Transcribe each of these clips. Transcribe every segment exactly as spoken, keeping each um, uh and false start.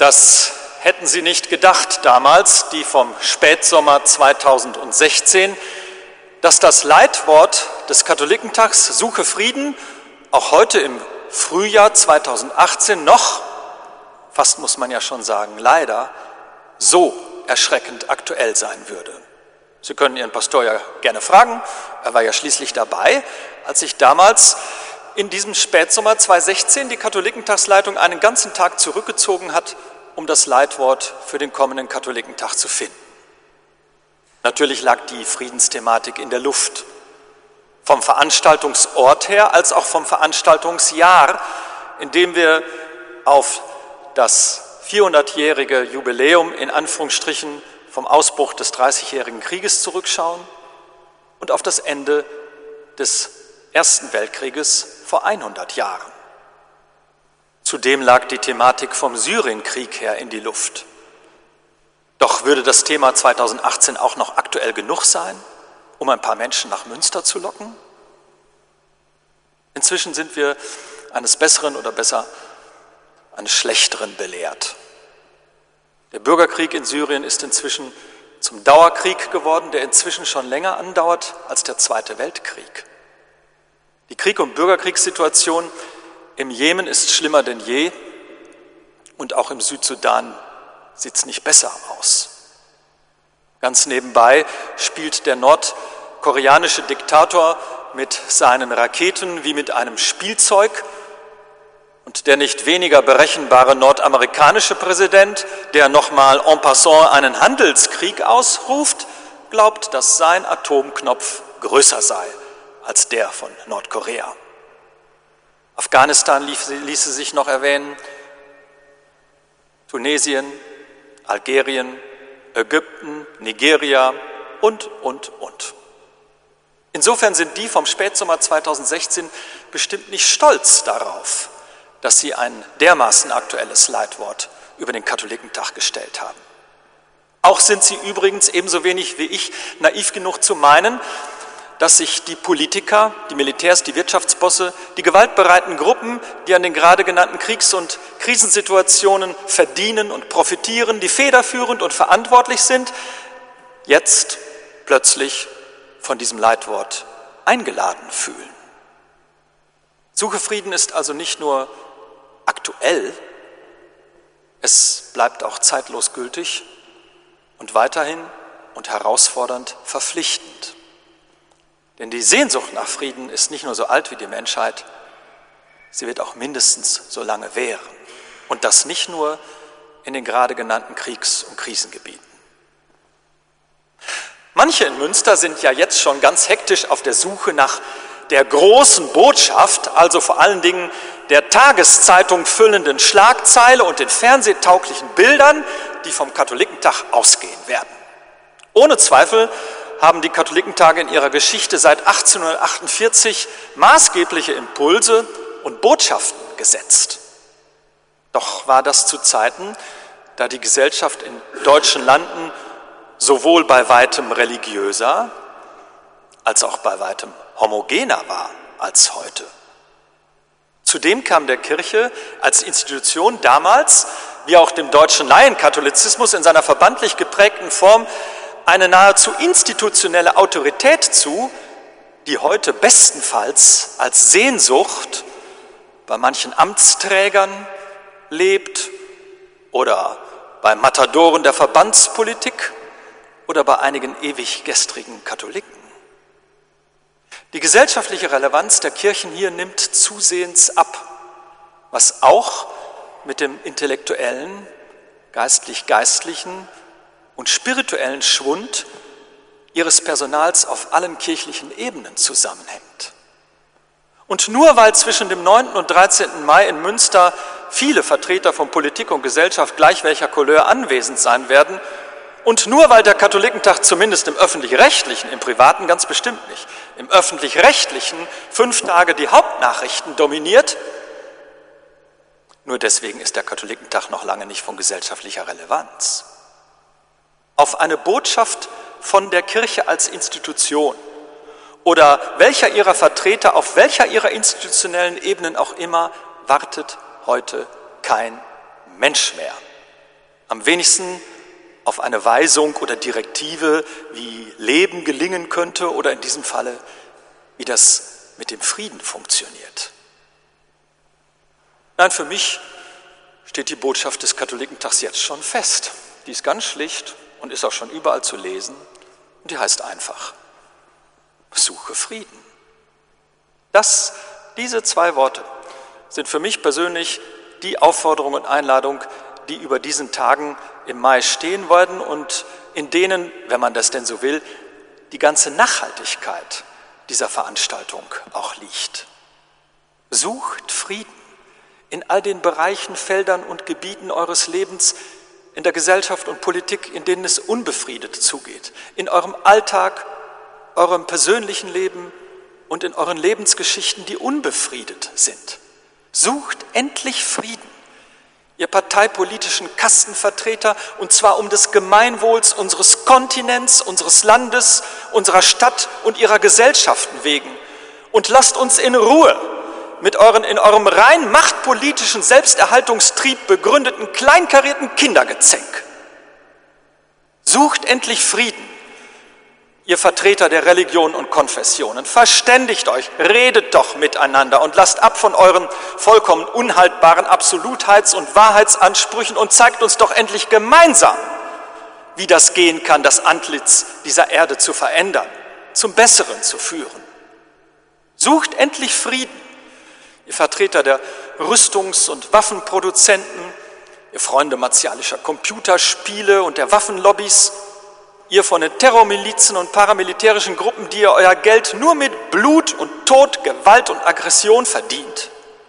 Das hätten Sie nicht gedacht damals, die vom Spätsommer zweitausendsechzehn, dass das Leitwort des Katholikentags Suche Frieden auch heute im Frühjahr zweitausendachtzehn noch, fast muss man ja schon sagen, leider, so erschreckend aktuell sein würde. Sie können Ihren Pastor ja gerne fragen, er war ja schließlich dabei, als sich damals in diesem Spätsommer zweitausendsechzehn die Katholikentagsleitung einen ganzen Tag zurückgezogen hat, um das Leitwort für den kommenden Katholikentag zu finden. Natürlich lag die Friedensthematik in der Luft. Vom Veranstaltungsort her als auch vom Veranstaltungsjahr, in dem wir auf das vierhundertjährige Jubiläum in Anführungsstrichen vom Ausbruch des Dreißigjährigen Krieges zurückschauen und auf das Ende des Ersten Weltkrieges vor hundert Jahren. Zudem lag die Thematik vom Syrienkrieg her in die Luft. Doch würde das Thema zweitausendachtzehn auch noch aktuell genug sein, um ein paar Menschen nach Münster zu locken? Inzwischen sind wir eines Besseren oder besser eines Schlechteren belehrt. Der Bürgerkrieg in Syrien ist inzwischen zum Dauerkrieg geworden, der inzwischen schon länger andauert als der Zweite Weltkrieg. Die Krieg- und Bürgerkriegssituation im Jemen ist schlimmer denn je und auch im Südsudan sieht es nicht besser aus. Ganz nebenbei spielt der nordkoreanische Diktator mit seinen Raketen wie mit einem Spielzeug und der nicht weniger berechenbare nordamerikanische Präsident, der nochmal en passant einen Handelskrieg ausruft, glaubt, dass sein Atomknopf größer sei als der von Nordkorea. Afghanistan ließe sich noch erwähnen, Tunesien, Algerien, Ägypten, Nigeria und, und, und. Insofern sind die vom Spätsommer zweitausendsechzehn bestimmt nicht stolz darauf, dass sie ein dermaßen aktuelles Leitwort über den Katholikentag gestellt haben. Auch sind sie übrigens ebenso wenig wie ich naiv genug zu meinen, dass sich die Politiker, die Militärs, die Wirtschaftsbosse, die gewaltbereiten Gruppen, die an den gerade genannten Kriegs- und Krisensituationen verdienen und profitieren, die federführend und verantwortlich sind, jetzt plötzlich von diesem Leitwort eingeladen fühlen. Suche Frieden ist also nicht nur aktuell, es bleibt auch zeitlos gültig und weiterhin und herausfordernd verpflichtend. Denn die Sehnsucht nach Frieden ist nicht nur so alt wie die Menschheit, sie wird auch mindestens so lange währen. Und das nicht nur in den gerade genannten Kriegs- und Krisengebieten. Manche in Münster sind ja jetzt schon ganz hektisch auf der Suche nach der großen Botschaft, also vor allen Dingen der Tageszeitung füllenden Schlagzeile und den fernsehtauglichen Bildern, die vom Katholikentag ausgehen werden. Ohne Zweifel haben die Katholikentage in ihrer Geschichte seit achtzehnhundertachtundvierzig maßgebliche Impulse und Botschaften gesetzt. Doch war das zu Zeiten, da die Gesellschaft in deutschen Landen sowohl bei weitem religiöser als auch bei weitem homogener war als heute. Zudem kam der Kirche als Institution damals, wie auch dem deutschen Laienkatholizismus in seiner verbandlich geprägten Form, eine nahezu institutionelle Autorität zu, die heute bestenfalls als Sehnsucht bei manchen Amtsträgern lebt oder bei Matadoren der Verbandspolitik oder bei einigen ewig gestrigen Katholiken. Die gesellschaftliche Relevanz der Kirchen hier nimmt zusehends ab, was auch mit dem intellektuellen, geistlich-geistlichen und spirituellen Schwund ihres Personals auf allen kirchlichen Ebenen zusammenhängt. Und nur weil zwischen dem neunten und dreizehnten Mai in Münster viele Vertreter von Politik und Gesellschaft gleich welcher Couleur anwesend sein werden und nur weil der Katholikentag zumindest im Öffentlich-Rechtlichen, im Privaten ganz bestimmt nicht, im Öffentlich-Rechtlichen fünf Tage die Hauptnachrichten dominiert, nur deswegen ist der Katholikentag noch lange nicht von gesellschaftlicher Relevanz. Auf eine Botschaft von der Kirche als Institution oder welcher ihrer Vertreter auf welcher ihrer institutionellen Ebenen auch immer wartet heute kein Mensch mehr. am wenigsten auf eine Weisung oder Direktive, wie Leben gelingen könnte oder in diesem Falle, wie das mit dem Frieden funktioniert. Nein, für mich steht die Botschaft des Katholikentags jetzt schon fest. Die ist ganz schlicht und ist auch schon überall zu lesen. Und die heißt einfach: Suche Frieden. Das, diese zwei Worte sind für mich persönlich die Aufforderung und Einladung, die über diesen Tagen im Mai stehen werden und in denen, wenn man das denn so will, die ganze Nachhaltigkeit dieser Veranstaltung auch liegt. Sucht Frieden in all den Bereichen, Feldern und Gebieten eures Lebens, in der Gesellschaft und Politik, in denen es unbefriedet zugeht, in eurem Alltag, eurem persönlichen Leben und in euren Lebensgeschichten, die unbefriedet sind. Sucht endlich Frieden, ihr parteipolitischen Kastenvertreter, und zwar um des Gemeinwohls unseres Kontinents, unseres Landes, unserer Stadt und ihrer Gesellschaften wegen. Und lasst uns in Ruhe mit euren in eurem rein machtpolitischen Selbsterhaltungstrieb begründeten, kleinkarierten Kindergezänk. Sucht endlich Frieden, ihr Vertreter der Religionen und Konfessionen. Verständigt euch, redet doch miteinander und lasst ab von euren vollkommen unhaltbaren Absolutheits- und Wahrheitsansprüchen und zeigt uns doch endlich gemeinsam, wie das gehen kann, das Antlitz dieser Erde zu verändern, zum Besseren zu führen. Sucht endlich Frieden, ihr Vertreter der Rüstungs- und Waffenproduzenten, ihr Freunde martialischer Computerspiele und der Waffenlobbys, ihr von den Terrormilizen und paramilitärischen Gruppen, die ihr euer Geld nur mit Blut und Tod, Gewalt und Aggression verdient.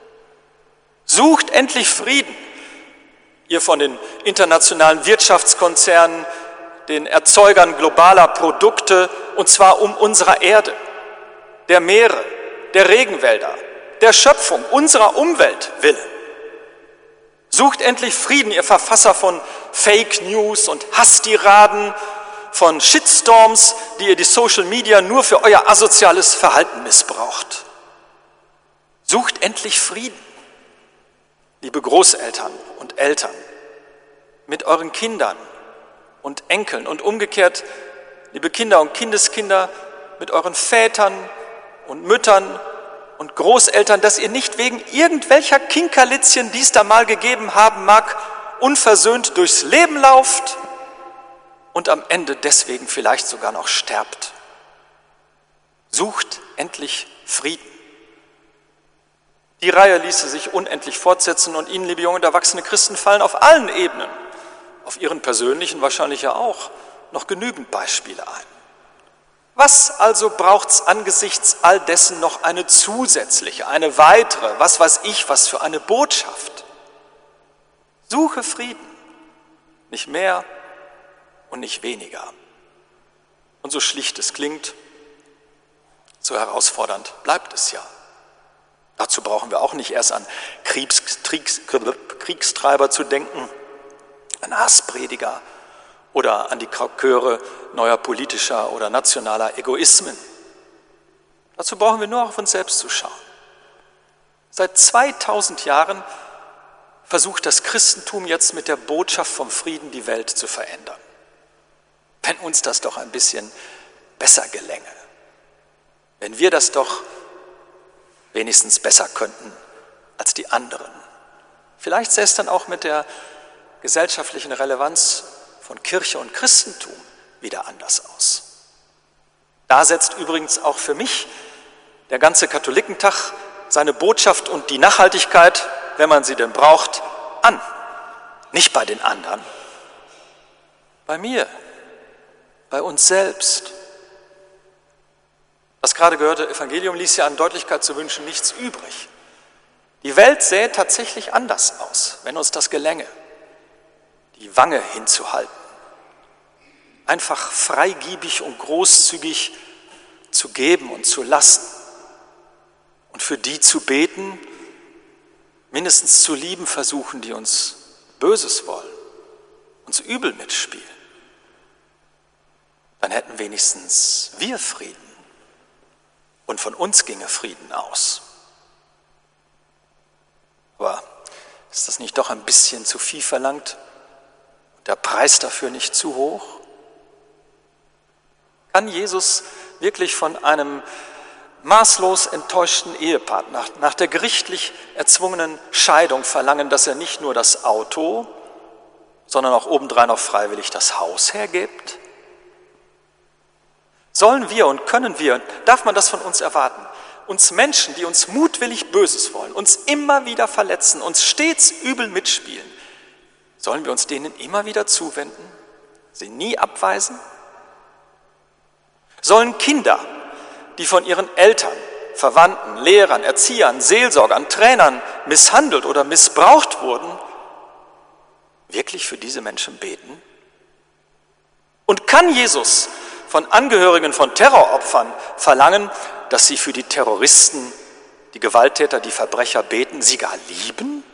Sucht endlich Frieden, ihr von den internationalen Wirtschaftskonzernen, den Erzeugern globaler Produkte, und zwar um unserer Erde, der Meere, der Regenwälder, der Schöpfung, unserer Umwelt willen. Sucht endlich Frieden, ihr Verfasser von Fake News und Hasstiraden, von Shitstorms, die ihr die Social Media nur für euer asoziales Verhalten missbraucht. Sucht endlich Frieden, liebe Großeltern und Eltern, mit euren Kindern und Enkeln und umgekehrt, liebe Kinder und Kindeskinder, mit euren Vätern und Müttern und Großeltern, dass ihr nicht wegen irgendwelcher Kinkerlitzchen, die es da mal gegeben haben mag, unversöhnt durchs Leben lauft und am Ende deswegen vielleicht sogar noch sterbt. Sucht endlich Frieden. Die Reihe ließe sich unendlich fortsetzen und Ihnen, liebe junge und erwachsene Christen, fallen auf allen Ebenen, auf Ihren persönlichen wahrscheinlich ja auch, noch genügend Beispiele ein. Was also braucht es angesichts all dessen noch eine zusätzliche, eine weitere, was weiß ich, was für eine Botschaft? Suche Frieden, nicht mehr und nicht weniger. Und so schlicht es klingt, so herausfordernd bleibt es ja. Dazu brauchen wir auch nicht erst an Kriegs, Kriegs, Kriegstreiber zu denken, an Hassprediger oder an die Chöre neuer politischer oder nationaler Egoismen. Dazu brauchen wir nur auf uns selbst zu schauen. Seit zweitausend Jahren versucht das Christentum jetzt mit der Botschaft vom Frieden die Welt zu verändern. Wenn uns das doch ein bisschen besser gelänge, wenn wir das doch wenigstens besser könnten als die anderen. Vielleicht sähe es dann auch mit der gesellschaftlichen Relevanz von Kirche und Christentum wieder anders aus. Da setzt übrigens auch für mich der ganze Katholikentag seine Botschaft und die Nachhaltigkeit, wenn man sie denn braucht, an. Nicht bei den anderen, bei mir, bei uns selbst. Das gerade gehörte Evangelium ließ ja an Deutlichkeit zu wünschen nichts übrig. Die Welt sähe tatsächlich anders aus, wenn uns das gelänge, die Wange hinzuhalten, einfach freigiebig und großzügig zu geben und zu lassen und für die zu beten, mindestens zu lieben versuchen, die uns Böses wollen, uns übel mitspielen. Dann hätten wenigstens wir Frieden und von uns ginge Frieden aus. Aber ist das nicht doch ein bisschen zu viel verlangt? der Preis dafür nicht zu hoch? Kann Jesus wirklich von einem maßlos enttäuschten Ehepaar nach, nach der gerichtlich erzwungenen Scheidung verlangen, dass er nicht nur das Auto, sondern auch obendrein noch freiwillig das Haus hergibt? Sollen wir und können wir, darf man das von uns erwarten, uns Menschen, die uns mutwillig Böses wollen, uns immer wieder verletzen, uns stets übel mitspielen, sollen wir uns denen immer wieder zuwenden, sie nie abweisen? Sollen Kinder, die von ihren Eltern, Verwandten, Lehrern, Erziehern, Seelsorgern, Trainern misshandelt oder missbraucht wurden, wirklich für diese Menschen beten? Und kann Jesus von Angehörigen von Terroropfern verlangen, dass sie für die Terroristen, die Gewalttäter, die Verbrecher beten, sie gar lieben?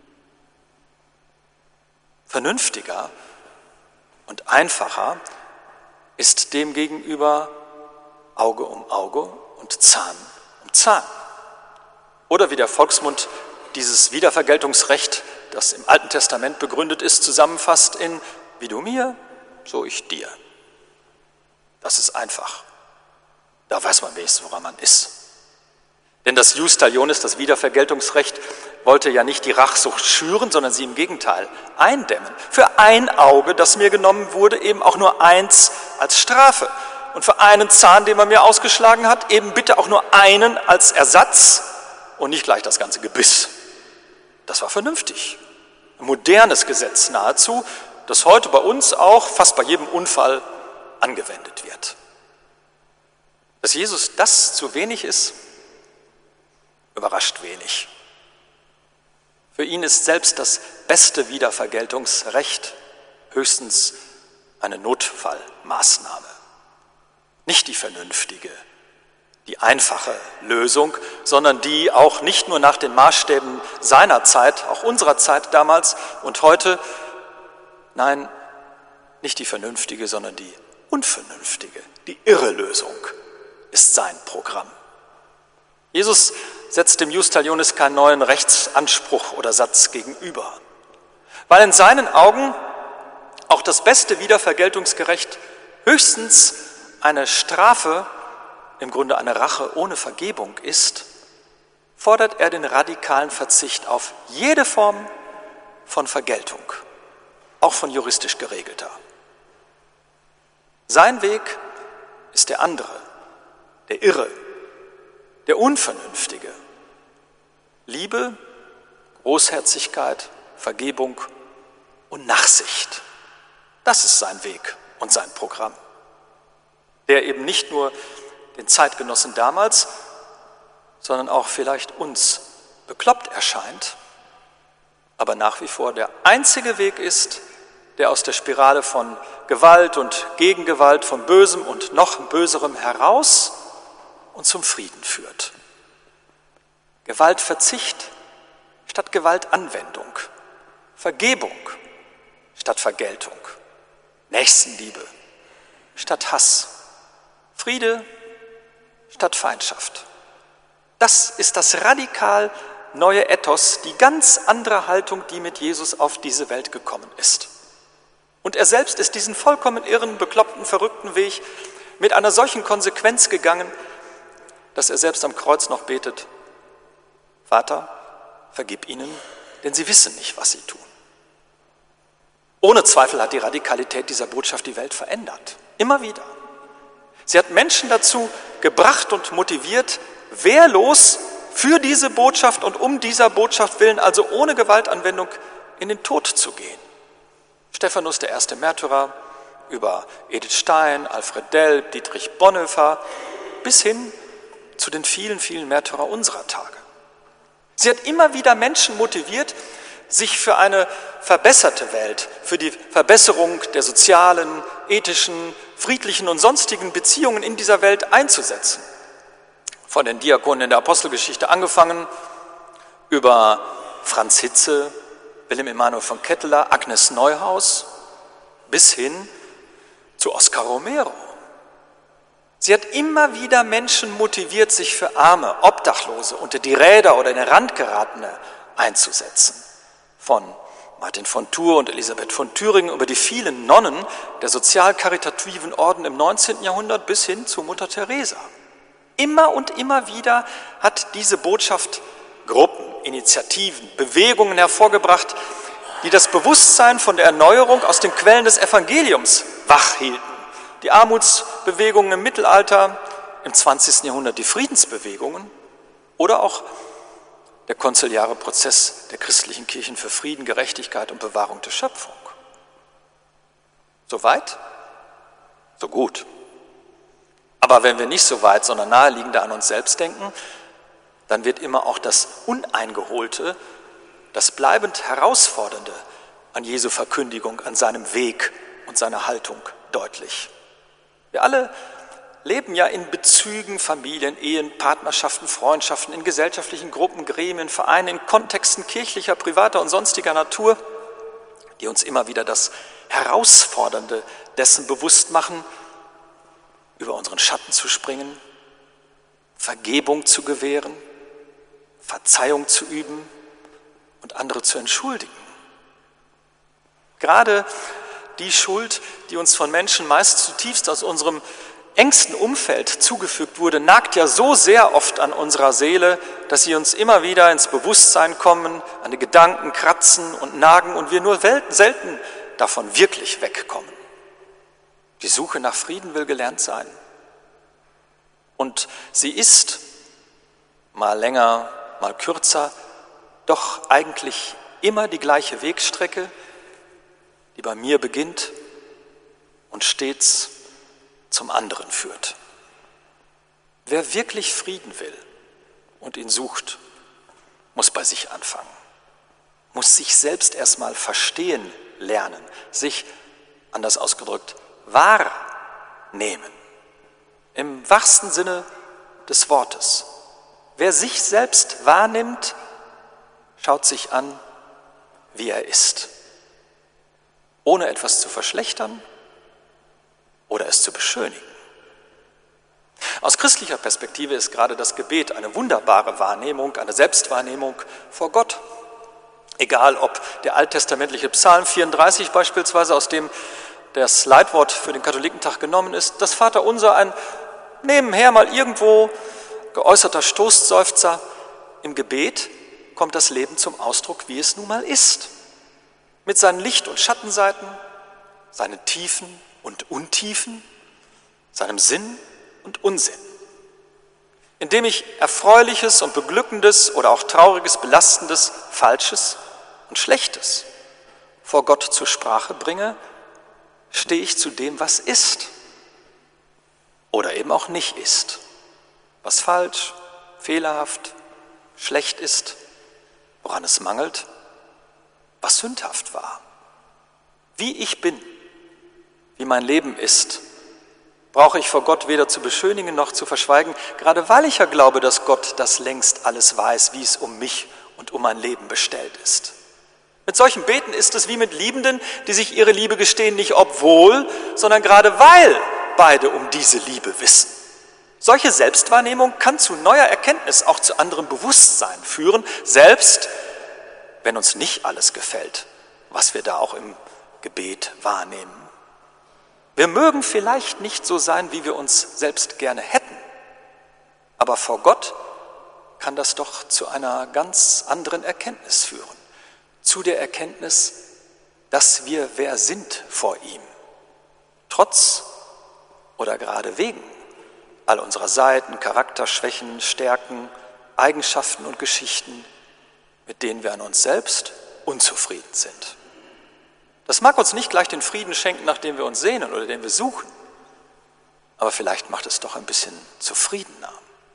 Vernünftiger und einfacher ist demgegenüber Auge um Auge und Zahn um Zahn. Oder wie der Volksmund dieses Wiedervergeltungsrecht, das im Alten Testament begründet ist, zusammenfasst in: Wie du mir, so ich dir. Das ist einfach. Da weiß man wenigstens, woran man ist. Denn das Jus talionis, das Wiedervergeltungsrecht, wollte ja nicht die Rachsucht schüren, sondern sie im Gegenteil eindämmen. Für ein Auge, das mir genommen wurde, eben auch nur eins als Strafe. Und für einen Zahn, den man mir ausgeschlagen hat, eben bitte auch nur einen als Ersatz und nicht gleich das ganze Gebiss. Das war vernünftig. Ein modernes Gesetz nahezu, das heute bei uns auch fast bei jedem Unfall angewendet wird. Dass Jesus das zu wenig ist, überrascht wenig. Für ihn ist selbst das beste Wiedervergeltungsrecht höchstens eine Notfallmaßnahme. Nicht die vernünftige, die einfache Lösung, sondern die auch nicht nur nach den Maßstäben seiner Zeit, auch unserer Zeit damals und heute, nein, nicht die vernünftige, sondern die unvernünftige, die irre Lösung ist sein Programm. Jesus setzt dem Jus talionis keinen neuen Rechtsanspruch oder Satz gegenüber, weil in seinen Augen auch das beste Wiedervergeltungsgerecht höchstens eine Strafe, im Grunde eine Rache ohne Vergebung ist, fordert er den radikalen Verzicht auf jede Form von Vergeltung, auch von juristisch geregelter. Sein Weg ist der andere, der irre, der unvernünftige. Liebe, Großherzigkeit, Vergebung und Nachsicht. Das ist sein Weg und sein Programm, der eben nicht nur den Zeitgenossen damals, sondern auch vielleicht uns bekloppt erscheint, aber nach wie vor der einzige Weg ist, der aus der Spirale von Gewalt und Gegengewalt, von Bösem und noch Böserem heraus und zum Frieden führt. Gewaltverzicht statt Gewaltanwendung, Vergebung statt Vergeltung, Nächstenliebe statt Hass, Friede statt Feindschaft. Das ist das radikal neue Ethos, die ganz andere Haltung, die mit Jesus auf diese Welt gekommen ist. Und er selbst ist diesen vollkommen irren, bekloppten, verrückten Weg mit einer solchen Konsequenz gegangen, dass er selbst am Kreuz noch betet: Vater, vergib ihnen, denn sie wissen nicht, was sie tun. Ohne Zweifel hat die Radikalität dieser Botschaft die Welt verändert. Immer wieder. Sie hat Menschen dazu gebracht und motiviert, wehrlos für diese Botschaft und um dieser Botschaft willen, also ohne Gewaltanwendung, in den Tod zu gehen. Stephanus, der erste Märtyrer, über Edith Stein, Alfred Delp, Dietrich Bonhoeffer, bis hin zu den vielen, vielen Märtyrer unserer Tage. Sie hat immer wieder Menschen motiviert, sich für eine verbesserte Welt, für die Verbesserung der sozialen, ethischen, friedlichen und sonstigen Beziehungen in dieser Welt einzusetzen. Von den Diakonen in der Apostelgeschichte angefangen, über Franz Hitze, Wilhelm Emanuel von Ketteler, Agnes Neuhaus, bis hin zu Oscar Romero. Sie hat immer wieder Menschen motiviert, sich für Arme, Obdachlose, unter die Räder oder in den Rand geratene einzusetzen. Von Martin von Tours und Elisabeth von Thüringen, über die vielen Nonnen der sozial-karitativen Orden im neunzehnten Jahrhundert bis hin zu Mutter Teresa. Immer und immer wieder hat diese Botschaft Gruppen, Initiativen, Bewegungen hervorgebracht, die das Bewusstsein von der Erneuerung aus den Quellen des Evangeliums wachhielten. Die Armutsbewegungen im Mittelalter, im zwanzigsten Jahrhundert die Friedensbewegungen oder auch der konziliare Prozess der christlichen Kirchen für Frieden, Gerechtigkeit und Bewahrung der Schöpfung. So weit, so gut. Aber wenn wir nicht so weit, sondern naheliegender an uns selbst denken, dann wird immer auch das Uneingeholte, das bleibend Herausfordernde an Jesu Verkündigung, an seinem Weg und seiner Haltung deutlich. Wir alle leben ja in Bezügen, Familien, Ehen, Partnerschaften, Freundschaften, in gesellschaftlichen Gruppen, Gremien, Vereinen, in Kontexten kirchlicher, privater und sonstiger Natur, die uns immer wieder das Herausfordernde dessen bewusst machen, über unseren Schatten zu springen, Vergebung zu gewähren, Verzeihung zu üben und andere zu entschuldigen. Gerade die Schuld, die uns von Menschen meist zutiefst aus unserem engsten Umfeld zugefügt wurde, nagt ja so sehr oft an unserer Seele, dass sie uns immer wieder ins Bewusstsein kommen, an die Gedanken kratzen und nagen und wir nur selten davon wirklich wegkommen. Die Suche nach Frieden will gelernt sein. Und sie ist, mal länger, mal kürzer, doch eigentlich immer die gleiche Wegstrecke, die bei mir beginnt und stets zum anderen führt. Wer wirklich Frieden will und ihn sucht, muss bei sich anfangen, muss sich selbst erstmal verstehen lernen, sich, anders ausgedrückt, wahrnehmen. Im wahrsten Sinne des Wortes. Wer sich selbst wahrnimmt, schaut sich an, wie er ist, ohne etwas zu verschlechtern oder es zu beschönigen. Aus christlicher Perspektive ist gerade das Gebet eine wunderbare Wahrnehmung, eine Selbstwahrnehmung vor Gott. Egal, ob der alttestamentliche Psalm vierunddreißig beispielsweise, aus dem das Leitwort für den Katholikentag genommen ist, das Vaterunser, ein nebenher mal irgendwo geäußerter Stoßseufzer. Im Gebet kommt das Leben zum Ausdruck, wie es nun mal ist. Mit seinen Licht- und Schattenseiten, seinen Tiefen und Untiefen, seinem Sinn und Unsinn. Indem ich Erfreuliches und Beglückendes oder auch Trauriges, Belastendes, Falsches und Schlechtes vor Gott zur Sprache bringe, stehe ich zu dem, was ist oder eben auch nicht ist, was falsch, fehlerhaft, schlecht ist, woran es mangelt, was sündhaft war. Wie ich bin, wie mein Leben ist, brauche ich vor Gott weder zu beschönigen noch zu verschweigen, gerade weil ich ja glaube, dass Gott das längst alles weiß, wie es um mich und um mein Leben bestellt ist. Mit solchen Beten ist es wie mit Liebenden, die sich ihre Liebe gestehen, nicht obwohl, sondern gerade weil beide um diese Liebe wissen. Solche Selbstwahrnehmung kann zu neuer Erkenntnis, auch zu anderem Bewusstsein führen, selbst wenn uns nicht alles gefällt, was wir da auch im Gebet wahrnehmen. Wir mögen vielleicht nicht so sein, wie wir uns selbst gerne hätten, aber vor Gott kann das doch zu einer ganz anderen Erkenntnis führen. Zu der Erkenntnis, dass wir wer sind vor ihm, trotz oder gerade wegen all unserer Seiten, Charakterschwächen, Stärken, Eigenschaften und Geschichten, mit denen wir an uns selbst unzufrieden sind. Das mag uns nicht gleich den Frieden schenken, nach dem wir uns sehnen oder den wir suchen, aber vielleicht macht es doch ein bisschen zufriedener.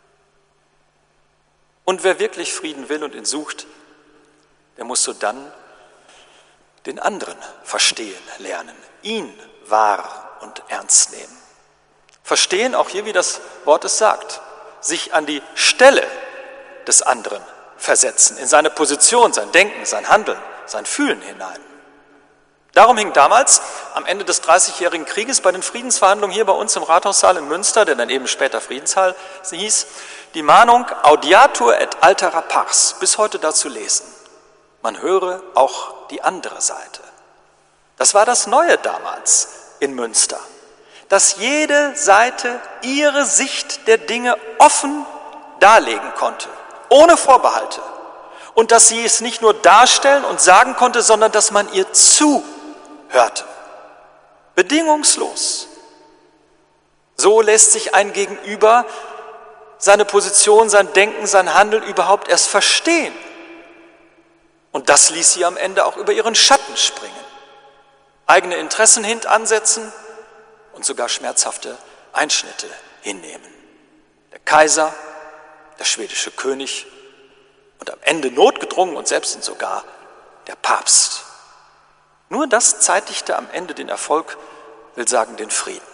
Und wer wirklich Frieden will und ihn sucht, der muss so dann den anderen verstehen lernen, ihn wahr und ernst nehmen. Verstehen, auch hier, wie das Wort es sagt, sich an die Stelle des anderen versetzen, in seine Position, sein Denken, sein Handeln, sein Fühlen hinein. Darum hing damals am Ende des Dreißigjährigen Krieges bei den Friedensverhandlungen hier bei uns im Rathaussaal in Münster, der dann eben später Friedenssaal hieß, die Mahnung Audiatur et altera pars, bis heute da zu lesen. man höre auch die andere Seite. Das war das Neue damals in Münster, dass jede Seite ihre Sicht der Dinge offen darlegen konnte, ohne Vorbehalte. Und dass sie es nicht nur darstellen und sagen konnte, sondern dass man ihr zuhörte. Bedingungslos. So lässt sich ein Gegenüber seine Position, sein Denken, sein Handeln überhaupt erst verstehen. Und das ließ sie am Ende auch über ihren Schatten springen. Eigene Interessen hintansetzen und sogar schmerzhafte Einschnitte hinnehmen. Der Kaiser, der schwedische König und am Ende notgedrungen und selbst und sogar der Papst. Nur das zeitigte am Ende den Erfolg, will sagen den Frieden.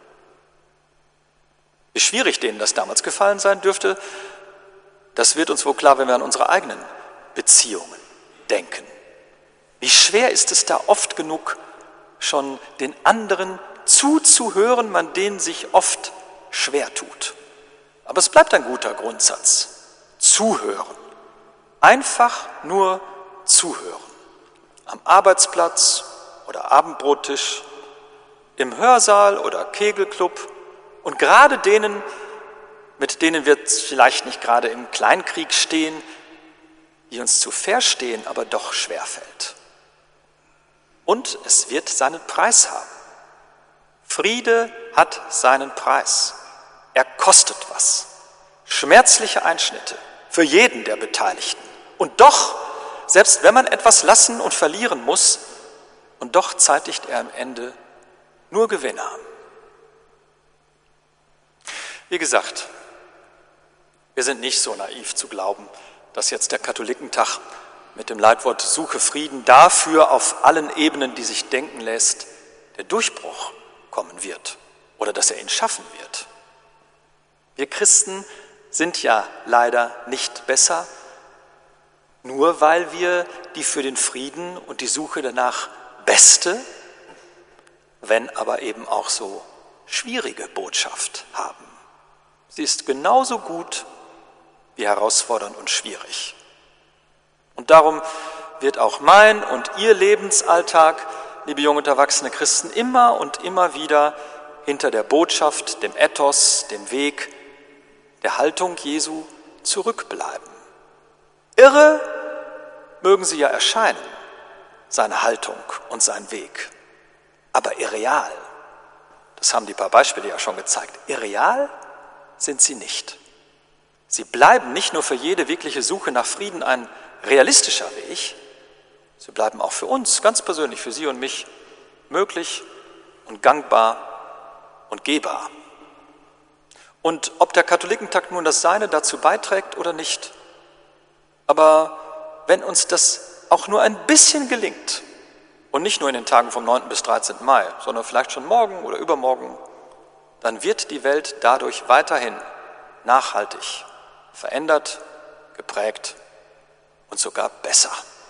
Wie schwierig denen das damals gefallen sein dürfte, das wird uns wohl klar, wenn wir an unsere eigenen Beziehungen denken. Wie schwer ist es da oft genug, schon den anderen zuzuhören, man den sich oft schwer tut. Aber es bleibt ein guter Grundsatz. Zuhören. Einfach nur zuhören. Am Arbeitsplatz oder Abendbrottisch, im Hörsaal oder Kegelclub und gerade denen, mit denen wir vielleicht nicht gerade im Kleinkrieg stehen, die uns zu verstehen, aber doch schwerfällt. Und es wird seinen Preis haben. Friede hat seinen Preis. Er kostet was. Schmerzliche Einschnitte für jeden der Beteiligten. Und doch, selbst wenn man etwas lassen und verlieren muss, und doch zeitigt er am Ende nur Gewinner. Wie gesagt, wir sind nicht so naiv zu glauben, dass jetzt der Katholikentag mit dem Leitwort Suche Frieden dafür auf allen Ebenen, die sich denken lässt, der Durchbruch kommen wird oder dass er ihn schaffen wird. Wir Christen sind ja leider nicht besser, nur weil wir die für den Frieden und die Suche danach beste, wenn aber eben auch so schwierige Botschaft haben. Sie ist genauso gut wie herausfordernd und schwierig. Und darum wird auch mein und Ihr Lebensalltag, liebe junge und erwachsene Christen, immer und immer wieder hinter der Botschaft, dem Ethos, dem Weg, der Haltung Jesu zurückbleiben. Irre mögen sie ja erscheinen, seine Haltung und sein Weg, aber irreal, das haben die paar Beispiele ja schon gezeigt, irreal sind sie nicht. Sie bleiben nicht nur für jede wirkliche Suche nach Frieden ein realistischer Weg, sie bleiben auch für uns, ganz persönlich, für Sie und mich, möglich und gangbar und gehbar. Und ob der Katholikentag nun das Seine dazu beiträgt oder nicht, aber wenn uns das auch nur ein bisschen gelingt, und nicht nur in den Tagen vom neunten bis dreizehnten Mai, sondern vielleicht schon morgen oder übermorgen, dann wird die Welt dadurch weiterhin nachhaltig verändert, geprägt und sogar besser.